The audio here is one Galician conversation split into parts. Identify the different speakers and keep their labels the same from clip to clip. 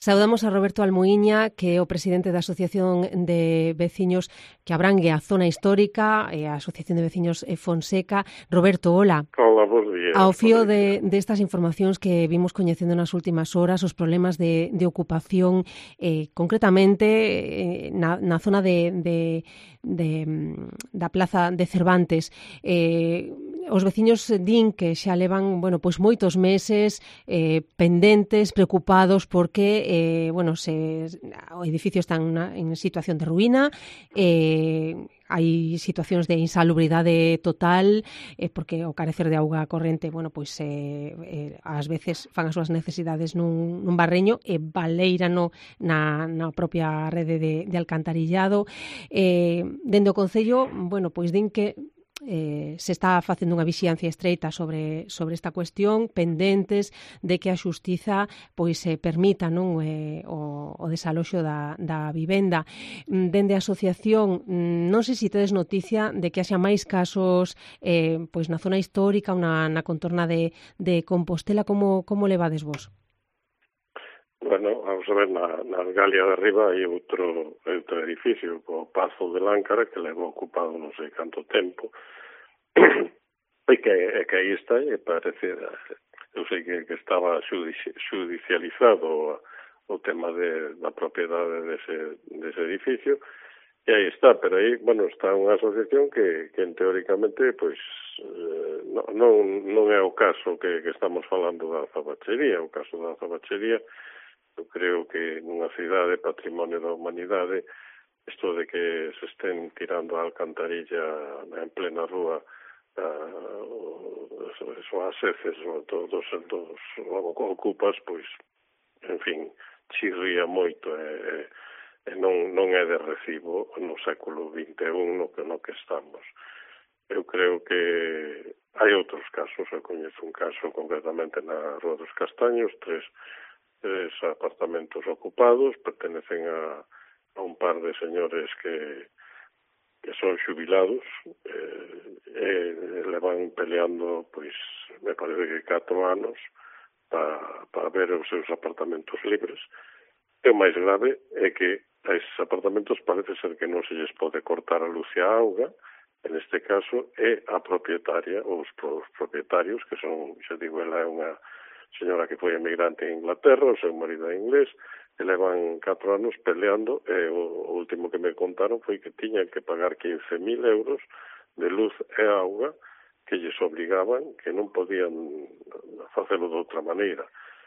Speaker 1: Saudamos a Roberto Almuíña, que é o presidente da Asociación de Veciños que abrangue a zona histórica, a Asociación de Veciños Fonseca. Roberto, hola.
Speaker 2: Hola, bons días.
Speaker 1: Ao fío destas informacións que vimos coñecendo nas últimas horas, os problemas de ocupación, concretamente na zona da Plaza de Cervantes, os veciños din que xa levan, pois moitos meses pendentes, preocupados porque, o edificio está en situación de ruína, hai situacións de insalubridade total, porque o carecer de auga corrente, ás veces fan as súas necesidades nun barreño e baleírano na propia rede de alcantarillado. Dende o Concello, pois din que se está facendo unha vixiancia estreita sobre esta cuestión, pendentes de que a xustiza permita o desaloxo da vivenda. Dende a asociación, non sei se tedes noticia de que haxa máis casos na zona histórica ou na contorna de Compostela. Como levades vos?
Speaker 2: Bueno, vamos a ver, na Galia de Arriba hai outro edificio, o Pazo de Láncara, que leva ocupado non sei canto tempo, e que aí está, e parece, eu sei que estaba judicializado o tema da propiedade dese edificio, e aí está, pero aí, está unha asociación que teóricamente, pois, non é o caso que estamos falando da azabachería. O caso da azabachería, eu creo que nunha cidade patrimonio da humanidade, isto de que se estén tirando a alcantarilla en plena rúa, as heces dos ocupas, pois, en fin, chirría moito e non é de recibo no século XXI no que estamos. Eu creo que hai outros casos. Eu coñezo un caso concretamente na Rúa dos Castaños, tres apartamentos ocupados, pertenecen a un par de señores que son xubilados, e levan peleando, pois, me parece que 4 anos para ver os seus apartamentos libres. E o máis grave é que a esos apartamentos parece ser que non se lles pode cortar a luz e a auga. En este caso é a propietaria, ou os propietarios, que son, xa digo, ela é unha señora que foi emigrante en Inglaterra, o seu marido é inglés, e levan 4 anos peleando, e o último que me contaron foi que tiñan que pagar 15.000 euros de luz e auga, que lles obligaban, que non podían facelo de outra maneira.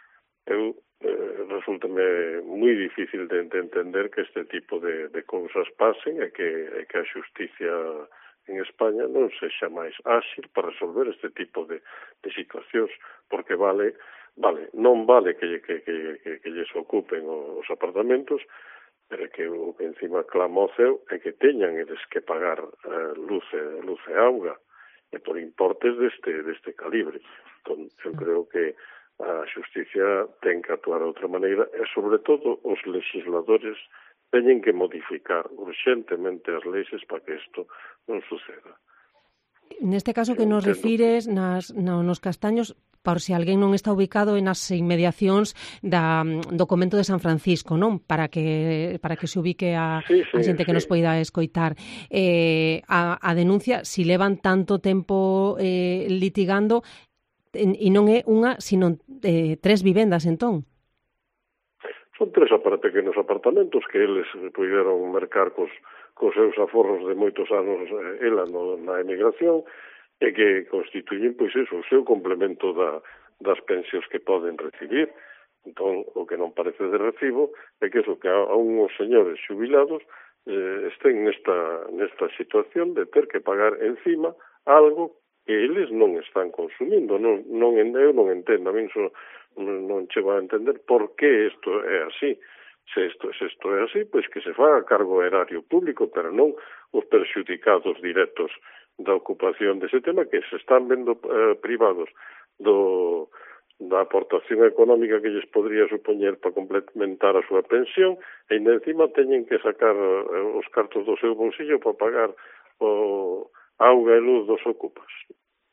Speaker 2: Resulta-me moi difícil de entender que este tipo de cousas pasen e que a xusticia en España non sexa máis áxil para resolver este tipo de situacións, porque non vale que lles ocupen os apartamentos, pero que o que encima clama ao ceo é que teñan eles que pagar luz e auga, e por importes deste calibre. Entón, eu creo que a xusticia ten que actuar de outra maneira, e sobre todo os legisladores teñen que modificar urxentemente as leis para que isto non suceda.
Speaker 1: Neste caso que nos refires nos Castaños, por se alguén non está ubicado nas inmediacións do convento de San Francisco, non? Para que se ubique a xente que nos poida escoitar. A denuncia, si levan tanto tempo litigando, e non é unha, sino 3 vivendas, entón?
Speaker 2: Son 3 pequenos apartamentos que eles puderon mercar cos seus aforros de moitos anos ela na emigración, e que constituyen, pois o seu complemento das pensións que poden recibir. Entón, o que non parece de recibo é que a unhos señores xubilados estén nesta situación de ter que pagar encima algo que eles non están consumindo. Eu non entendo, a mí non chego a entender por que isto é así. Se isto é así, pois que se faga cargo erario público, pero non os perxudicados directos da ocupación dese tema, que se están vendo privados da aportación económica que lles podría supoñer para complementar a súa pensión, e ainda encima teñen que sacar os cartos do seu bolsillo para pagar o auga e luz dos ocupas.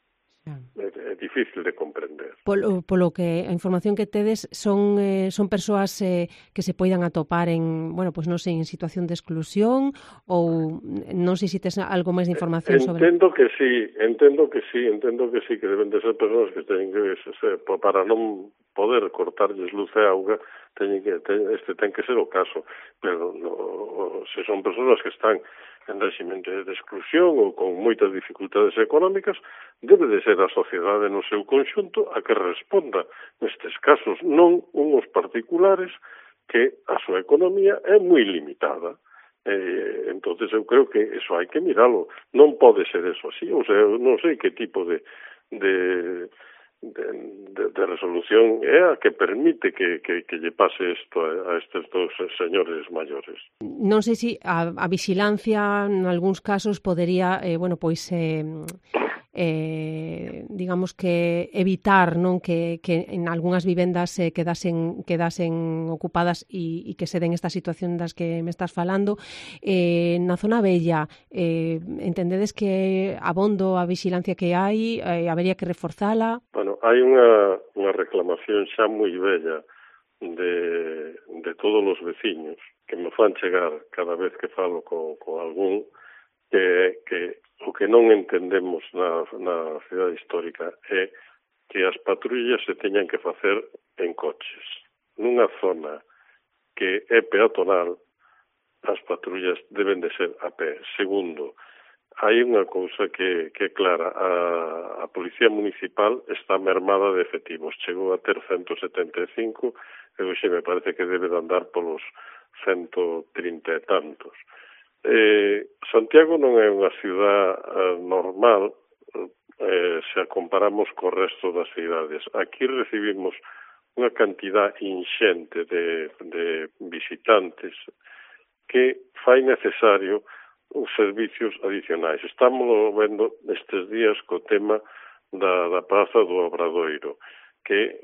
Speaker 2: É difícil de comprender.
Speaker 1: Polo que a información que tedes son persoas que se poidan atopar en, bueno, pois non sei, en situación de exclusión ou non sei se tes algo máis de información sobre...
Speaker 2: Entendo que sí, que deben de ser persoas que teñen que para non poder cortarlles luz e auga, ten que ser o caso, pero se son persoas que están en régimen de exclusión ou con moitas dificultades económicas, debe de ser a sociedade no seu conxunto a que responda nestes casos, non unhos particulares que a súa economía é moi limitada. Entonces eu creo que eso hai que miralo, non pode ser eso así, o sea, non sei que tipo de resolución é a que permite que lle pase isto a estes dos señores maiores.
Speaker 1: Non sei se a vixilancia en algúns casos podería, digamos que evitar, non, que en algunhas vivendas quedasen ocupadas e que se den esta situación das que me estás falando. Na zona vella, entendedes que abondo a vixilancia que hai, habería que reforzala?
Speaker 2: Bueno, hai unha reclamación xa moi bella de todos os veciños que me fan chegar cada vez que falo con algún que o que non entendemos na cidade histórica é que as patrullas se teñan que facer en coches. Nunha zona que é peatonal, as patrullas deben de ser a pé. Segundo, hai unha cousa que é clara, a Policía Municipal está mermada de efectivos, chegou a ter 175 e hoxe me parece que debe de andar polos 130 e tantos. Santiago non é unha ciudad normal se a comparamos co resto das cidades. Aquí recibimos unha cantidad inxente de visitantes que fai necesario os servicios adicionais. Estamos vendo estes días co tema da Praza do Obradoiro, que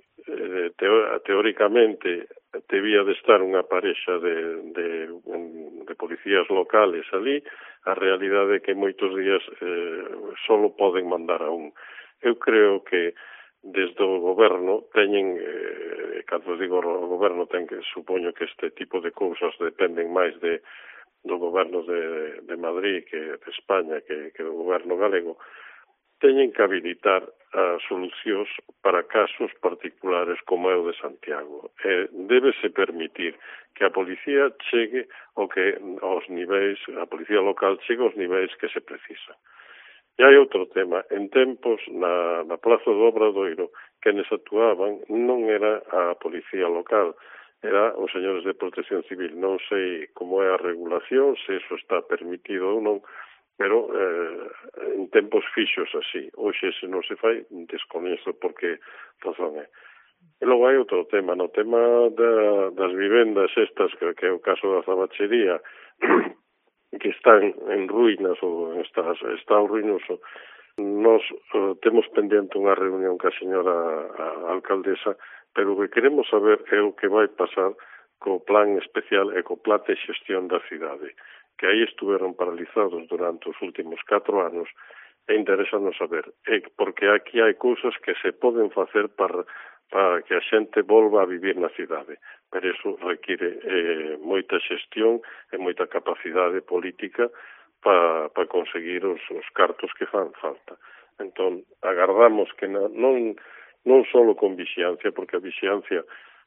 Speaker 2: teóricamente debía de estar unha parexa de policías locales ali, a realidade é que moitos días solo poden mandar a un. Eu creo que desde o goberno teñen, cando digo o goberno, supoño que este tipo de cousas dependen máis do goberno de Madrid que de España que do goberno galego, teñen que habilitar as solucións para casos particulares como é o de Santiago. Débese permitir que a policía chegue aos niveis, a policía local chegue aos niveis que se precisan. E hai outro tema, en tempos na Praza do Obradoiro, quenes actuaban non era a policía local, era os señores de Protección Civil. Non sei como é a regulación, se eso está permitido ou non, pero en tempos fixos así. Hoxe, se non se fai, descoñezo por que razón é. E logo hai outro tema, no tema das vivendas estas, que é o caso da Zabachería, que están en ruínas ou en estado ruinoso. Nos temos pendente unha reunión ca señora alcaldesa, pero o que queremos saber é o que vai pasar co plan especial e co plan de xestión da cidade, que aí estuveron paralizados durante os últimos 4 anos, e interesanos saber, porque aquí hai cousas que se poden facer para que a xente volva a vivir na cidade, pero iso require moita xestión e moita capacidade política para conseguir os cartos que fan falta. Entón, agardamos que non só con vixiancia, porque a vixiancia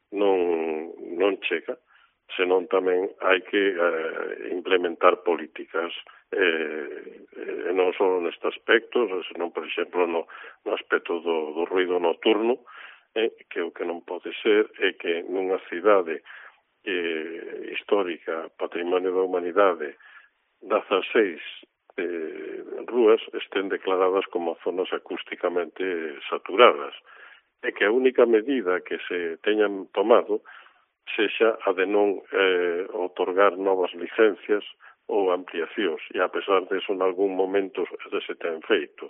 Speaker 2: non chega, senón tamén hai que implementar políticas, non só neste aspecto, senón, por exemplo, no aspecto do ruido nocturno, que o que non pode ser é que nunha cidade histórica, patrimonio da humanidade, 16 rúas estén declaradas como zonas acústicamente saturadas, e que a única medida que se teñan tomado sexa a de non otorgar novas licencias ou ampliacións, e a pesar de eso, en algún momento se ten feito.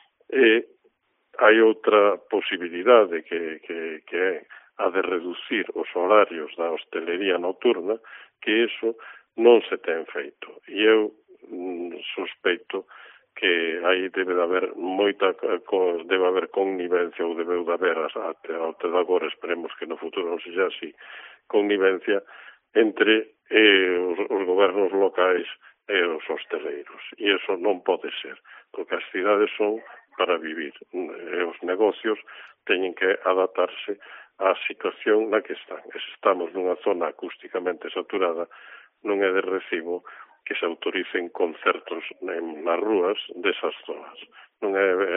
Speaker 2: Hai outra posibilidade que é a de reducir os horarios da hostelería nocturna, que iso non se ten feito. E eu sospeito que aí debe de haber debe haber connivencia, ou debe de haber até agora, esperemos que no futuro non sexa así, connivencia entre os gobernos locais e os hosteleiros, e iso non pode ser, porque as cidades son para vivir, e os negocios teñen que adaptarse á situación na que están. E se estamos nunha zona acústicamente saturada, non é de recibo que se autoricen concertos nas rúas desas zonas. Non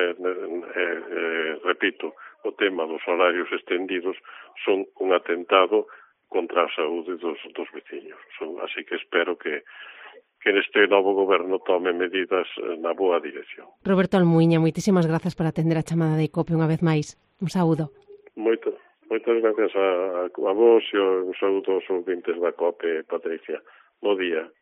Speaker 2: repito, o tema dos horarios extendidos son un atentado contra a saúde dos veciños. Así que espero que este novo goberno tome medidas na boa dirección.
Speaker 1: Roberto Almuíña, moitísimas grazas por atender a chamada de COPE unha vez máis. Un saúdo.
Speaker 2: Moitas gracias a vos e un saúdo aos ouvintes da COPE, Patricia. Bo día.